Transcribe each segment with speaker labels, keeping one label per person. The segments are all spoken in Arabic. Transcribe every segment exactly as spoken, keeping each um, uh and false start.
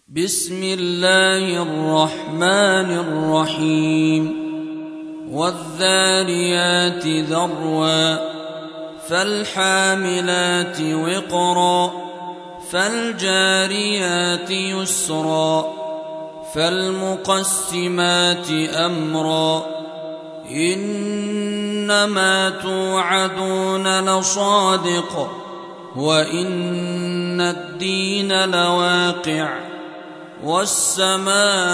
Speaker 1: بسم الله الرحمن الرحيم والذاريات ذروا فالحاملات وقرا فالجاريات يسرا فالمقسمات أمرا إنما توعدون لصادق وإن الدين لواقع والسماء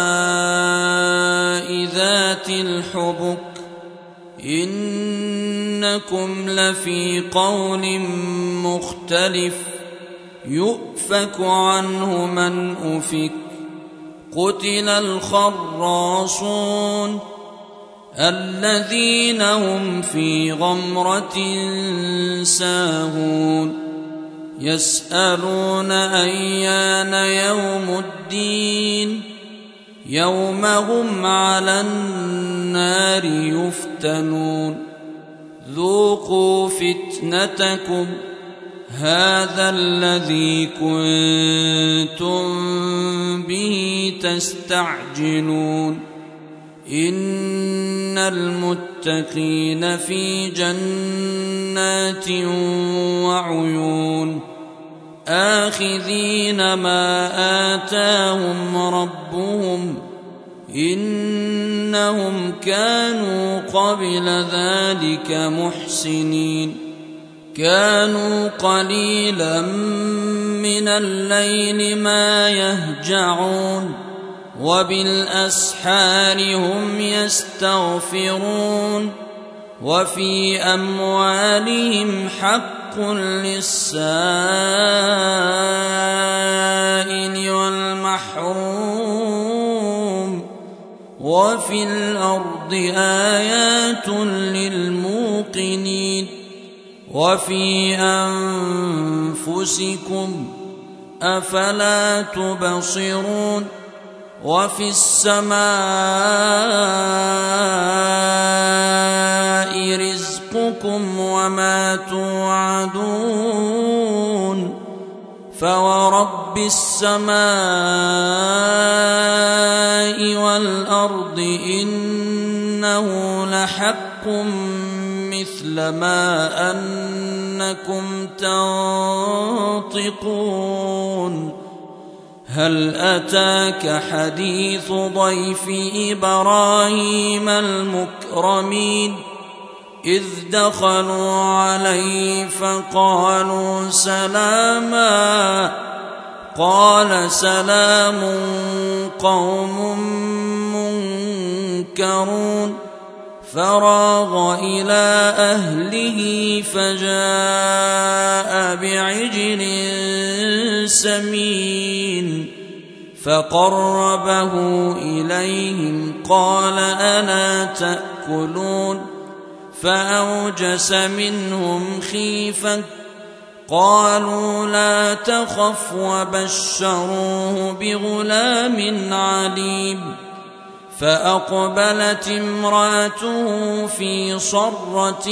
Speaker 1: ذات الحبك إنكم لفي قول مختلف يؤفك عنه من أفك قتل الخراصون الذين هم في غمرة ساهون يسألون أيان يوم الدين يوم هم على النار يفتنون ذوقوا فتنتكم هذا الذي كنتم به تستعجلون إن المتقين في جنات وعيون آخذين ما آتاهم ربهم إنهم كانوا قبل ذلك محسنين كانوا قليلا من الليل ما يهجعون وبالأسحار هم يستغفرون وفي أموالهم حق للسائل والمحروم وفي الأرض آيات للموقنين وفي أنفسكم أفلا تبصرون وفي السماء رزقكم وما توعدون فورب السماء والأرض إنه لحق مثل ما أنكم تنطقون هل أتاك حديث ضيف إبراهيم المكرمين إذ دخلوا عليه فقالوا سلاما قال سلام قوم منكرون فراغ إلى أهله فجاء بعجل سمين فقربه إليهم قال ألا تأكلون فأوجس منهم خيفة قالوا لا تخف وبشروه بغلام عليم فأقبلت امرأته في صرة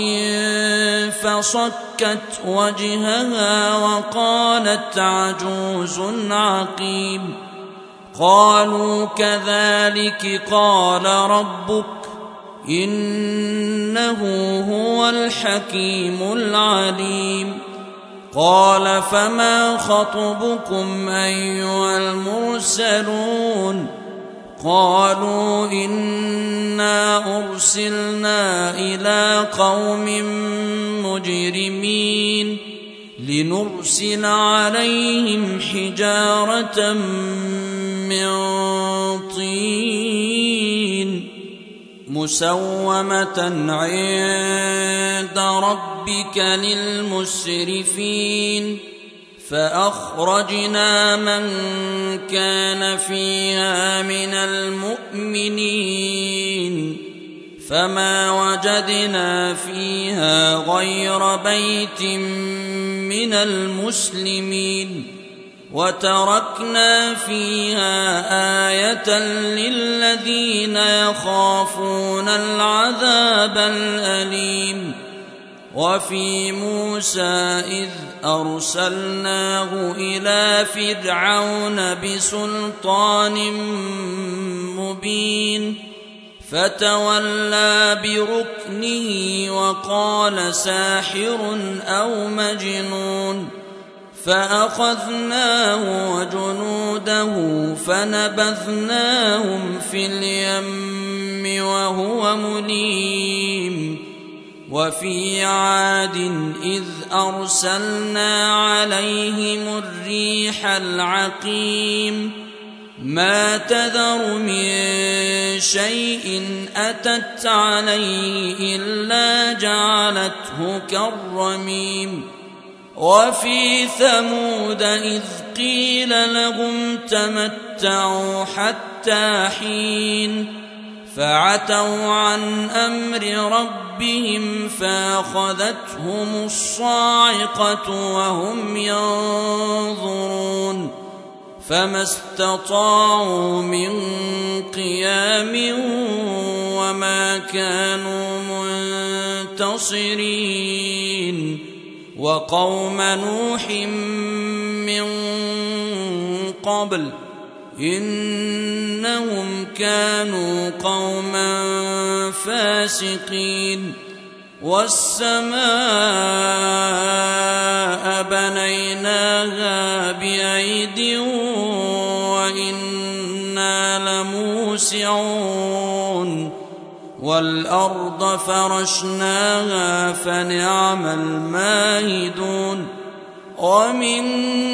Speaker 1: فصكت وجهها وقالت عجوز عقيم قالوا كذلك قال ربك إنه هو الحكيم العليم قال فما خطبكم أيها المرسلون قالوا إنا أرسلنا إلى قوم مجرمين لنرسل عليهم حجارة من طين مسومة عند ربك للمسرفين فأخرجنا من كان فيها من المؤمنين فما وجدنا فيها غير بيت من المسلمين وتركنا فيها آية للذين يخافون العذاب الأليم وفي موسى إذ أرسلناه إلى فرعون بسلطان مبين فتولى بركنه وقال ساحر أو مجنون فأخذناه وجنوده فنبذناهم في اليم وهو مليم وفي عاد إذ أرسلنا عليهم الريح العقيم ما تذر من شيء أتت عليه إلا جعلته كالرميم وفي ثمود إذ قيل لهم تمتعوا حتى حين فعتوا عن أمر ربهم فأخذتهم الصاعقة وهم ينظرون فما استطاعوا من قيام وما كانوا منتصرين وقوم نوح من قبل إنهم كانوا قوما فاسقين والسماء بنيناها بأيد وإنا لموسعون والأرض فرشناها فنعم الماهدون ومن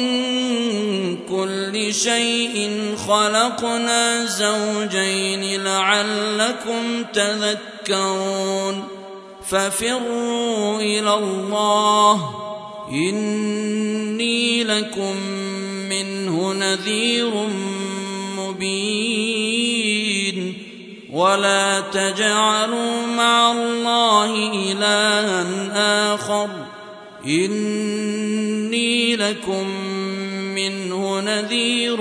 Speaker 1: كل شيء خلقنا زوجين لعلكم تذكرون ففروا إلى الله إني لكم منه نذير مبين ولا تجعلوا مع الله إلها آخر إني لكم منه نذير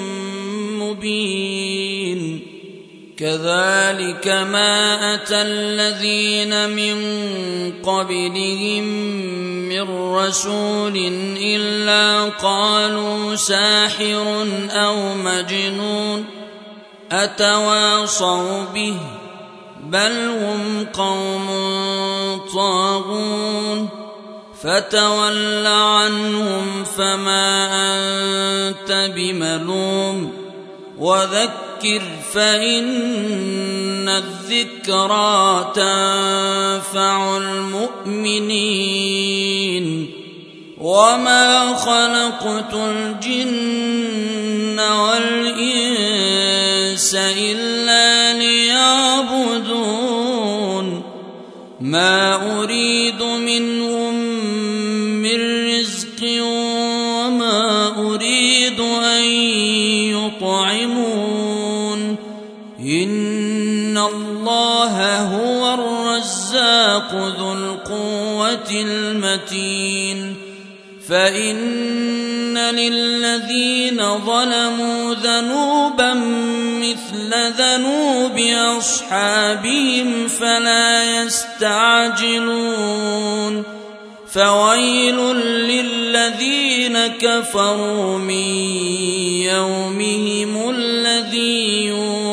Speaker 1: مبين كذلك ما أتى الذين من قبلهم من رسول إلا قالوا ساحر أو مجنون أتواصوا به بل هم قوم طاغون فتول عنهم فما أنت بملوم وذكر فإن الذكرى تنفع المؤمنين وما خلقت الجن والإنس إلا ليعبدون ما أريد منهم من رزق وما أريد أن يطعمون إن الله هو الرزاق ذو القوة المتين فإن للذين ظلموا ذنوبا مثل ذنوب أصحابهم فلا يستعجلون فويل للذين كفروا من يومهم الذي يوم